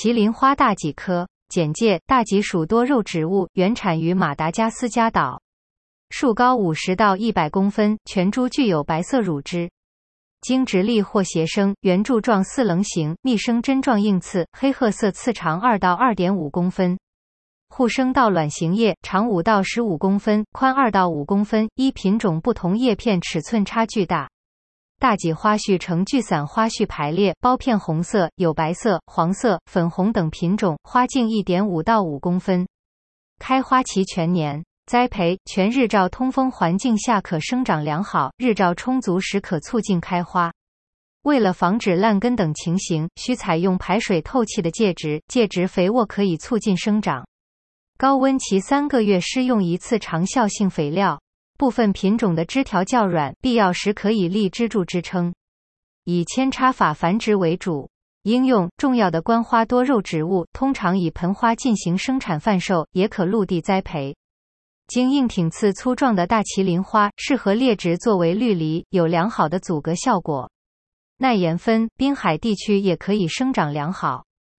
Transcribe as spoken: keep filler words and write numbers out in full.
麒麟花大戟科。简介：大戟属多肉植物，原产于马达加斯加岛，树高五十到一百公分，全株具有白色乳汁。经直立或斜生，圆柱状四棱形，密生针状硬刺，黑褐色刺长二到二点五公分。互生到卵形叶，长五到十五公分，宽二到五公分，依品种不同，叶片尺寸差距大。大戟花序呈聚散花序排列，苞片红色，有白色、黄色、粉红等品种，花径 一点五到五公分。开花期全年。栽培：全日照通风环境下可生长良好，日照充足时可促进开花。为了防止烂根等情形，需采用排水透气的介质，介质肥沃可以促进生长。高温期三个月施用一次长效性肥料。部分品种的枝条较软，必要时可以立支柱支撑。以扦插法繁殖为主。应用：重要的观花多肉植物通常以盆花进行生产贩售，也可陆地栽培。茎硬挺刺粗壮的大麒麟花适合列植作为绿篱，有良好的阻隔效果。耐盐分，滨海地区也可以生长良好。